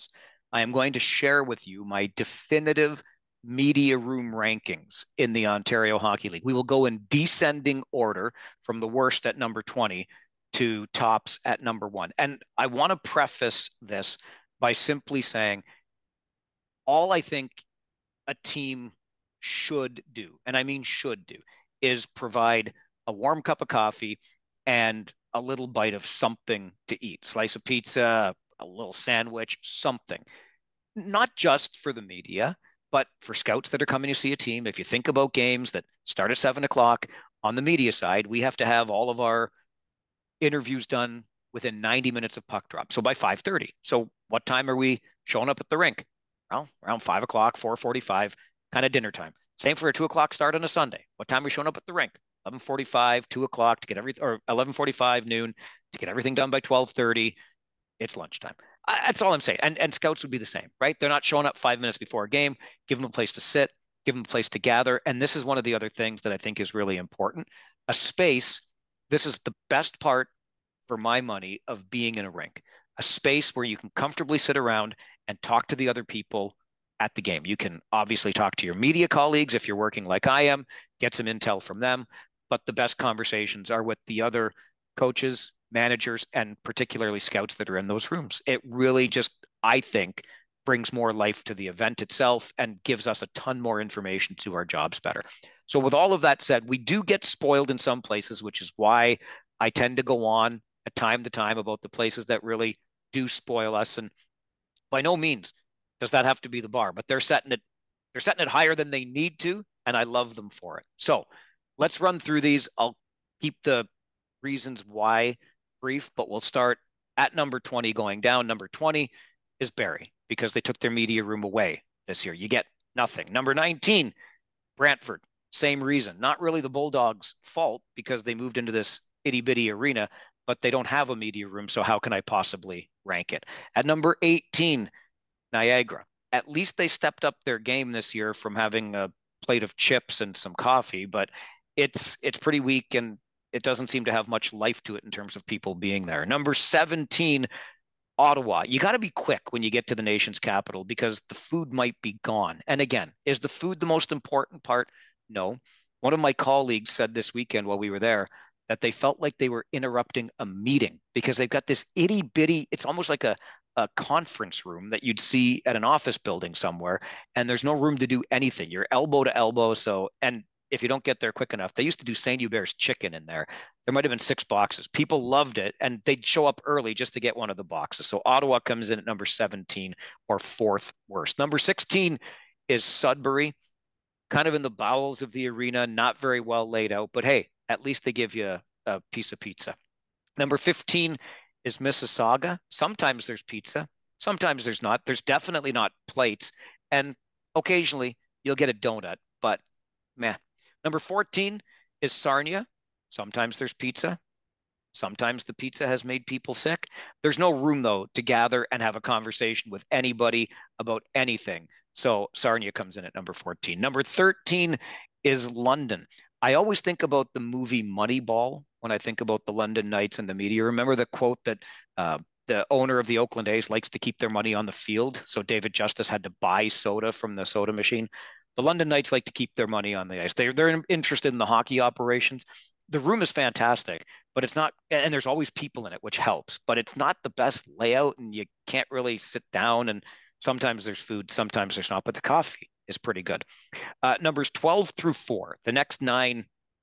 I am going to share with you my definitive media room rankings in the Ontario Hockey League. We will go in descending order from the worst at number 20 to tops at number 1. And I want to preface this by simply saying all I think a team should do, and I mean should do, is provide a warm cup of coffee and a little bite of something to eat. Slice of pizza, a little sandwich, something. Not just for the media, but for scouts that are coming to see a team. If you think about games that start at 7 o'clock on the media side, we have to have all of our interviews done within 90 minutes of puck drop. So by 5:30. So what time are we showing up at the rink? Well, around 5 o'clock, 4:45, kind of dinner time. Same for a 2 o'clock start on a Sunday. What time are we showing up at the rink? 11:45, 2 o'clock to get everything, or 11:45 noon to get everything done by 12:30. It's lunchtime. That's all I'm saying. And scouts would be the same, right? They're not showing up 5 minutes before a game. Give them a place to sit, give them a place to gather. And this is one of the other things that I think is really important. A space. This is the best part for my money of being in a rink. A space where you can comfortably sit around and talk to the other people at the game. You can obviously talk to your media colleagues if you're working like I am, get some intel from them. But the best conversations are with the other coaches, managers, and particularly scouts that are in those rooms. It really just, I think, brings more life to the event itself and gives us a ton more information to our jobs better. So, with all of that said, we do get spoiled in some places, which is why I tend to go on at time to time about the places that really do spoil us. And by no means does that have to be the bar, but they're setting it higher than they need to, and I love them for it. So let's run through these. I'll keep the reasons why brief, but we'll start at number 20 going down. Number 20 is Barrie because they took their media room away this year. You get nothing. Number 19, Brantford. Same reason. Not really the Bulldogs' fault because they moved into this itty bitty arena, but they don't have a media room. So how can I possibly rank it? At number 18, Niagara. At least they stepped up their game this year from having a plate of chips and some coffee, but it's pretty weak and it doesn't seem to have much life to it in terms of people being there. Number 17, Ottawa. You got to be quick when you get to the nation's capital because the food might be gone. And again, is the food the most important part? No. One of my colleagues said this weekend while we were there that they felt like they were interrupting a meeting because they've got this itty bitty, it's almost like a conference room that you'd see at an office building somewhere, and there's no room to do anything. You're elbow to elbow. So, and if you don't get there quick enough, they used to do St. Hubert's chicken in there. There might have been 6 boxes. People loved it, and they'd show up early just to get one of the boxes. So Ottawa comes in at number 17 or fourth worst. Number 16 is Sudbury, kind of in the bowels of the arena, not very well laid out, but hey, at least they give you a piece of pizza. Number 15 is Mississauga. Sometimes there's pizza, sometimes there's not. There's definitely not plates, and occasionally you'll get a donut, but meh. Number 14 is Sarnia. Sometimes there's pizza. Sometimes the pizza has made people sick. There's no room, though, to gather and have a conversation with anybody about anything. So Sarnia comes in at number 14. Number 13 is London. I always think about the movie Moneyball when I think about the London Knights and the media. Remember the quote that the owner of the Oakland A's likes to keep their money on the field? So David Justice had to buy soda from the soda machine. The London Knights like to keep their money on the ice. They're interested in the hockey operations. The room is fantastic, but it's not, and there's always people in it, which helps, but it's not the best layout and you can't really sit down. And sometimes there's food, sometimes there's not, but the coffee is pretty good. Numbers 12 through 4, the next 9,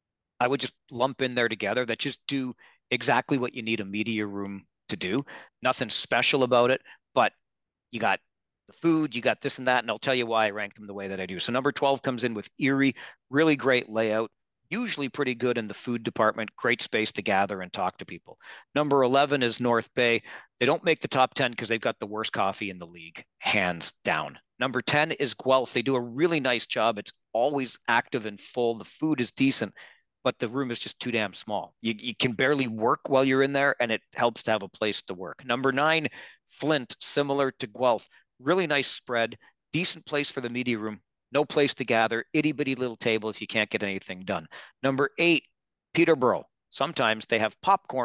I would just lump in there together that just do exactly what you need a media room to do. Nothing special about it, but you got the food, you got this and that, and I'll tell you why I rank them the way that I do. So number 12 comes in with Erie, really great layout, usually pretty good in the food department, great space to gather and talk to people. Number 11 is North Bay. They don't make the top 10 because they've got the worst coffee in the league, hands down. Number 10 is Guelph. They do a really nice job. It's always active and full. The food is decent, but the room is just too damn small. You can barely work while you're in there, and it helps to have a place to work. Number 9, Flint, similar to Guelph. Really nice spread, decent place for the media room, no place to gather, itty bitty little tables. You can't get anything done. Number 8, Peterborough. Sometimes they have popcorn,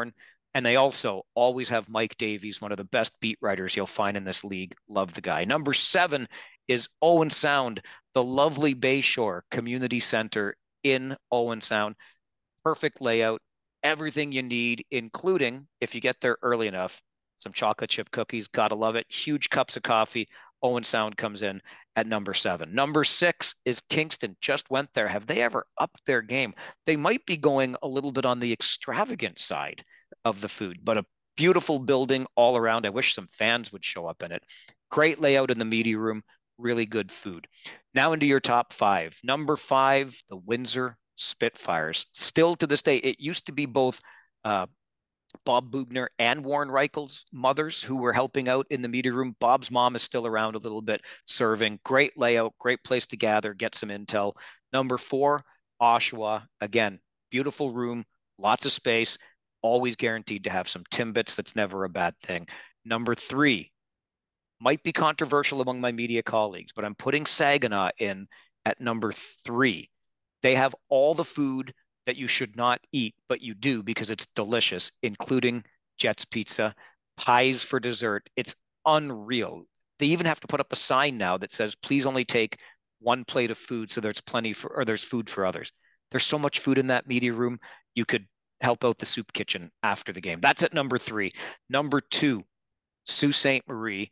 And they also always have Mike Davies, one of the best beat writers you'll find in this league. Love the guy. Number 7 is Owen Sound, the lovely Bayshore Community Center in Owen Sound. Perfect layout, everything you need, including, if you get there early enough, some chocolate chip cookies. Gotta love it. Huge cups of coffee. Owen Sound comes in at number 7. Number 6 is Kingston. Just went there. Have they ever upped their game? They might be going a little bit on the extravagant side of the food, but a beautiful building all around. I wish some fans would show up in it. Great layout in the media room. Really good food. Now into your top 5. Number 5, the Windsor Spitfires. Still to this day, it used to be both uh, Bob Bugner and Warren Reichel's mothers who were helping out in the media room. Bob's mom is still around a little bit serving. Great layout, great place to gather, get some intel. Number 4, Oshawa. Again, beautiful room, lots of space, always guaranteed to have some Timbits. That's never a bad thing. Number 3, might be controversial among my media colleagues, but I'm putting Saginaw in at number 3. They have all the food that you should not eat, but you do because it's delicious, including Jets Pizza, pies for dessert. It's unreal. They even have to put up a sign now that says, please only take one plate of food so there's plenty for, or there's food for others. There's so much food in that media room. You could help out the soup kitchen after the game. That's at number 3. Number 2, Sault Ste. Marie.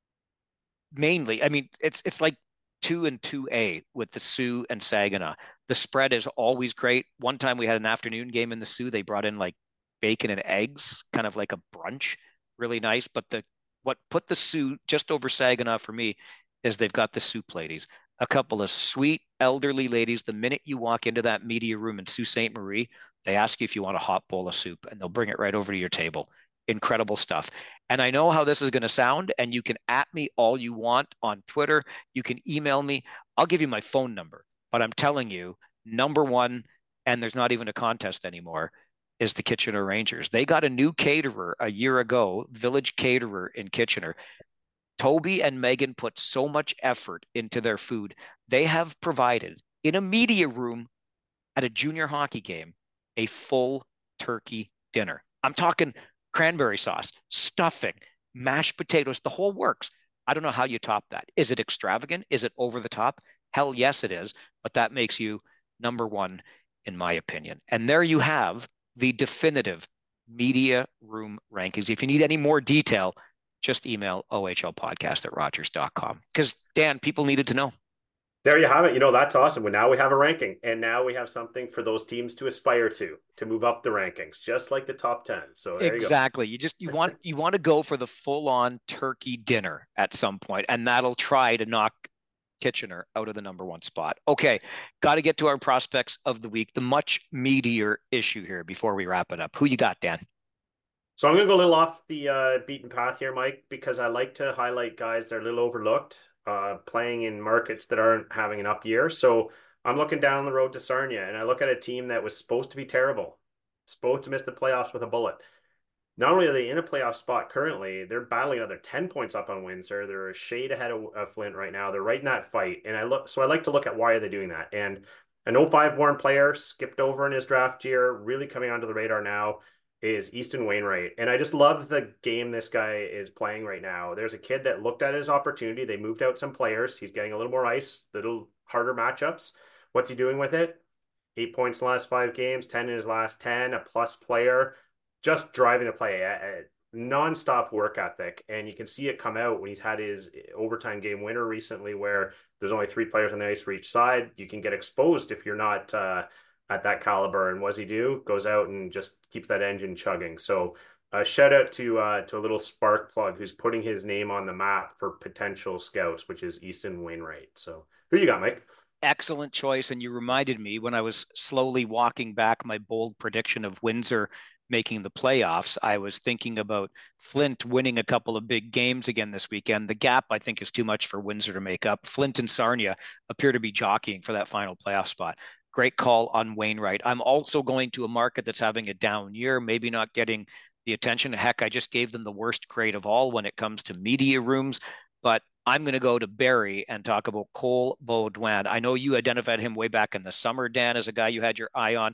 Mainly, I mean, it's like 2 and 2A with the Sioux and Saginaw. The spread is always great. One time we had an afternoon game in the Sioux. They brought in like bacon and eggs, kind of like a brunch, really nice. But the what put the Sioux just over Saginaw for me is they've got the soup ladies, a couple of sweet elderly ladies. The minute you walk into that media room in Sault Ste. Marie, they ask you if you want a hot bowl of soup, and they'll bring it right over to your table. Incredible stuff. And I know how this is going to sound, and you can at me all you want on Twitter. You can email me. I'll give you my phone number. But I'm telling you, number 1, and there's not even a contest anymore, is the Kitchener Rangers. They got a new caterer a year ago, Village Caterer in Kitchener. Toby and Megan put so much effort into their food. They have provided in a media room at a junior hockey game a full turkey dinner. I'm talking cranberry sauce, stuffing, mashed potatoes, the whole works. I don't know how you top that. Is it extravagant? Is it over the top? Hell yes, it is. But that makes you number 1, in my opinion. And there you have the definitive media room rankings. If you need any more detail, just email ohlpodcast@rogers.com. Because, Dan, people needed to know. There you have it. That's awesome. Well, now we have a ranking, and now we have something for those teams to aspire to move up the rankings, just like the top 10. So there you go. Exactly. You want to go for the full-on turkey dinner at some point, and that'll try to knock Kitchener out of the number 1 spot. Okay, got to get to our prospects of the week, the much meatier issue here before we wrap it up. Who you got, Dan? So I'm going to go a little off the beaten path here, Mike, because I like to highlight guys that are a little overlooked, playing in markets that aren't having an up year. So I'm looking down the road to Sarnia, and I look at a team that was supposed to be terrible, supposed to miss the playoffs with a bullet. Not only are they in a playoff spot currently, they're battling another 10 points up on Windsor. They're a shade ahead of Flint right now. They're right in that fight. And I like to look at why are they doing that. And an 05 Warren player skipped over in his draft year, really coming onto the radar now is Easton Wainwright. And I just love the game this guy is playing right now. There's a kid that looked at his opportunity. They moved out some players. He's getting a little more ice, little harder matchups. What's he doing with it? 8 points in the last 5 games, 10 in his last 10, a plus player, just driving the play, a nonstop work ethic. And you can see it come out when he's had his overtime game winner recently, where there's only 3 players on the ice for each side. You can get exposed if you're not at that caliber. And what's he do? Goes out and just keeps that engine chugging. So shout out to a little spark plug who's putting his name on the map for potential scouts, which is Easton Wainwright. So who you got, Mike? Excellent choice. And you reminded me when I was slowly walking back my bold prediction of Windsor making the playoffs, I was thinking about Flint winning a couple of big games again this weekend. The gap, I think, is too much for Windsor to make up. Flint and Sarnia appear to be jockeying for that final playoff spot. Great call on Wainwright. I'm also going to a market that's having a down year, maybe not getting the attention. Heck, I just gave them the worst grade of all when it comes to media rooms. But I'm going to go to Barrie and talk about Cole Baudouin. I know you identified him way back in the summer, Dan, as a guy you had your eye on.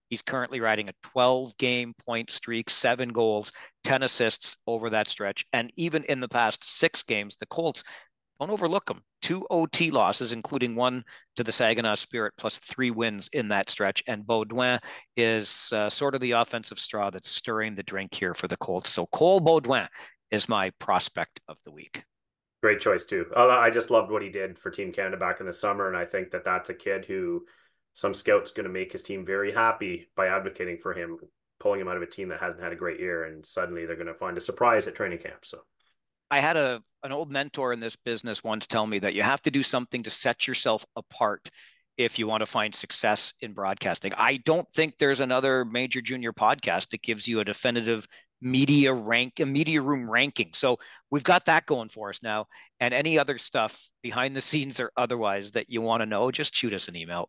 He's currently riding a 12-game point streak, 7 goals, 10 assists over that stretch. And even in the past 6 games, the Colts, don't overlook them. 2 OT losses, including 1 to the Saginaw Spirit, plus 3 wins in that stretch. And Beaudoin is sort of the offensive straw that's stirring the drink here for the Colts. So Cole Beaudoin is my prospect of the week. Great choice, too. I just loved what he did for Team Canada back in the summer, and I think that that's a kid who some scout's going to make his team very happy by advocating for him, pulling him out of a team that hasn't had a great year, and suddenly they're going to find a surprise at training camp. So I had an old mentor in this business once tell me that you have to do something to set yourself apart if you want to find success in broadcasting. I don't think there's another major junior podcast that gives you a definitive media room ranking. So we've got that going for us now. And any other stuff behind the scenes or otherwise that you want to know, just shoot us an email,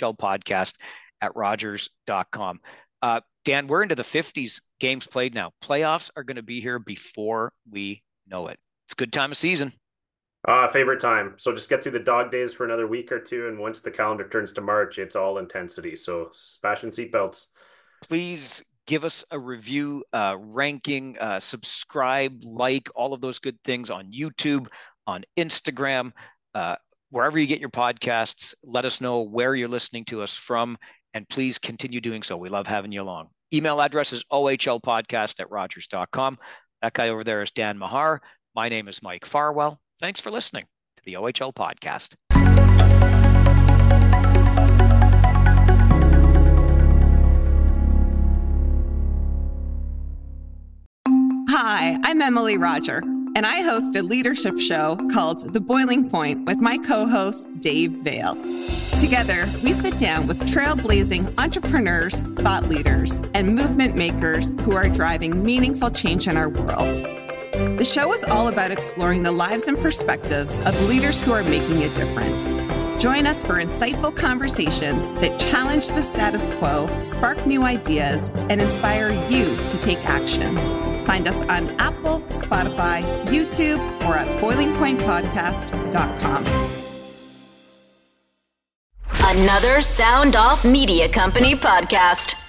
ohlpodcast@rogers.com. Dan, we're into the 50s games played now. Playoffs are going to be here before we know it. It's a good time of season. Favorite time. So just get through the dog days for another week or two. And once the calendar turns to March, it's all intensity. So fasten seatbelts. Please give us a review, ranking, subscribe, like, all of those good things on YouTube, on Instagram, wherever you get your podcasts. Let us know where you're listening to us from, and please continue doing so. We love having you along. Email address is ohlpodcast@rogers.com. That guy over there is Dan Mahar. My name is Mike Farwell. Thanks for listening to the OHL Podcast. Hi, I'm Emily Roger, and I host a leadership show called The Boiling Point with my co-host, Dave Vale. Together, we sit down with trailblazing entrepreneurs, thought leaders, and movement makers who are driving meaningful change in our world. The show is all about exploring the lives and perspectives of leaders who are making a difference. Join us for insightful conversations that challenge the status quo, spark new ideas, and inspire you to take action. Find us on Apple, Spotify, YouTube, or at boilingpointpodcast.com. Another Sound Off Media Company podcast.